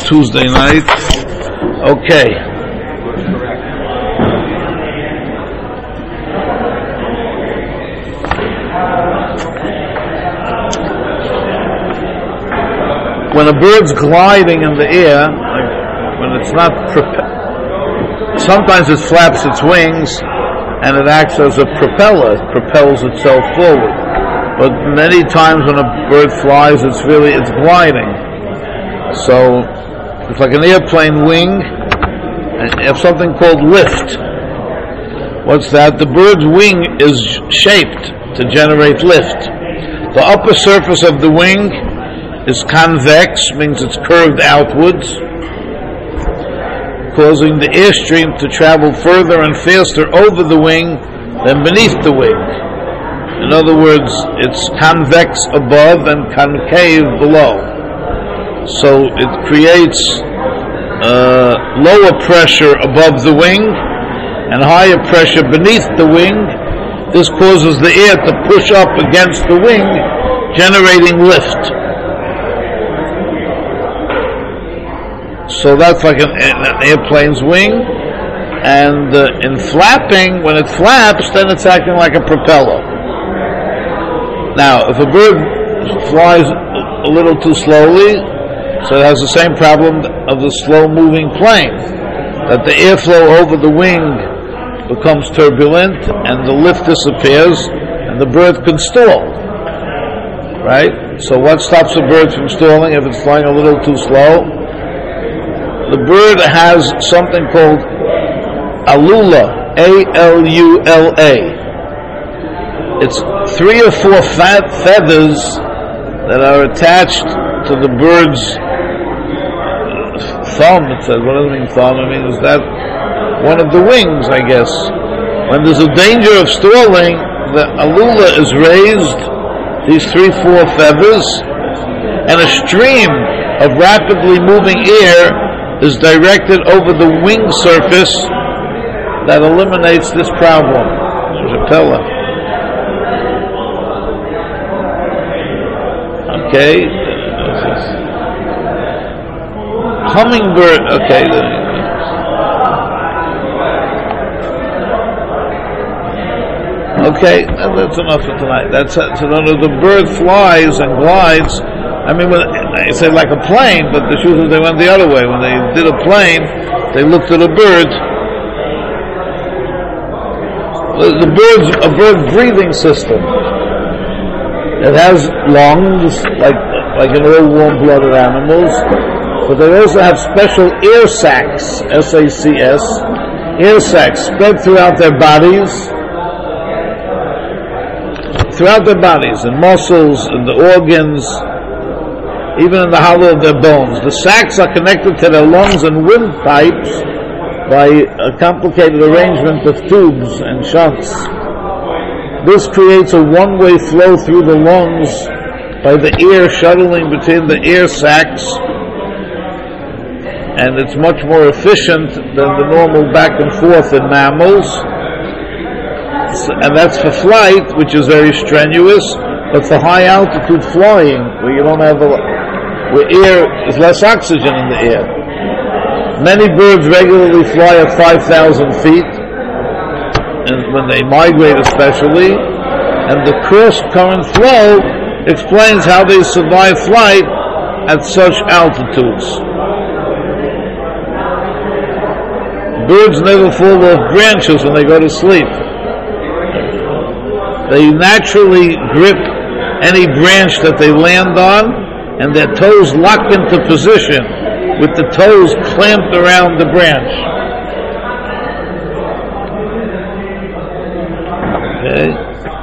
Tuesday night. Okay. When a bird's gliding in the air, when it's not sometimes it flaps its wings and it acts as a propeller, it propels itself forward. But many times when a bird flies, it's gliding. So it's like an airplane wing, and you have something called lift. What's that? The bird's wing is shaped to generate lift. The upper surface of the wing is convex, means it's curved outwards, causing the airstream to travel further and faster over the wing than beneath the wing. In other words, it's convex above and concave below. So it creates lower pressure above the wing and higher pressure beneath the wing. This causes the air to push up against the wing, generating lift. So that's like an airplane's wing. And in flapping, when it flaps, then it's acting like a propeller. Now, if a bird flies a little too slowly, so it has the same problem of the slow-moving plane, that the airflow over the wing becomes turbulent and the lift disappears and the bird can stall. Right? So what stops a bird from stalling if it's flying a little too slow? The bird has something called alula, A-L-U-L-A. It's 3 or 4 fat feathers that are attached to the bird's thumb. It says, what does it mean thumb? I mean, is that one of the wings, I guess. When there's a danger of stalling, the alula is raised, these 3-4 feathers, and a stream of rapidly moving air is directed over the wing surface that eliminates this problem. Propeller. Okay. Hummingbird. Okay. Okay, that's enough for tonight. That's so the bird flies and glides. I mean, when I say like a plane, but the Shuvas, they went the other way. When they did a plane, they looked at a bird. The bird's a bird breathing system. It has lungs, like in all warm-blooded animals, but they also have special air sacs, S-A-C-S, air sacs spread throughout their bodies, and muscles, and the organs, even in the hollow of their bones. The sacs are connected to their lungs and windpipes by a complicated arrangement of tubes and shunts. This creates a one-way flow through the lungs by the air shuttling between the air sacs, and it's much more efficient than the normal back and forth in mammals. And that's for flight, which is very strenuous, but for high altitude flying, where you don't have where air is less oxygen in the air. Many birds regularly fly at 5,000 feet, and when they migrate especially, and the cross-current flow explains how they survive flight at such altitudes. Birds never fall off branches when they go to sleep. They naturally grip any branch that they land on, and their toes lock into position with the toes clamped around the branch. Okay.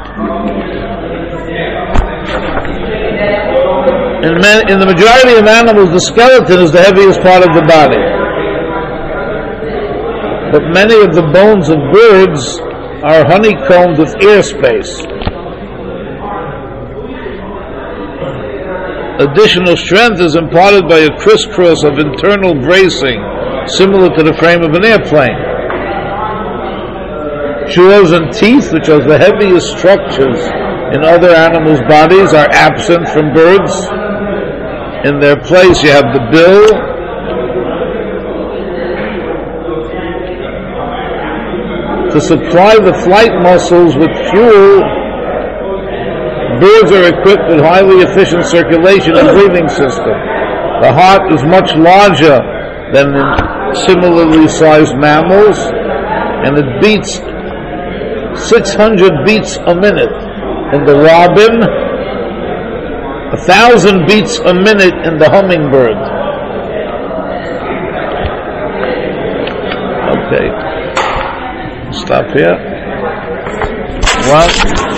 In the majority of animals, the skeleton is the heaviest part of the body. But many of the bones of birds are honeycombed with air space. Additional strength is imparted by a crisscross of internal bracing, similar to the frame of an airplane. Jaws and teeth, which are the heaviest structures in other animals' bodies, are absent from birds. In their place, you have the bill, To supply the flight muscles with fuel, birds are equipped with highly efficient circulation and breathing system. The heart is much larger than in similarly sized mammals, and it beats 600 beats a minute in the robin, 1,000 beats a minute in the hummingbird. Okay. Stop here. One.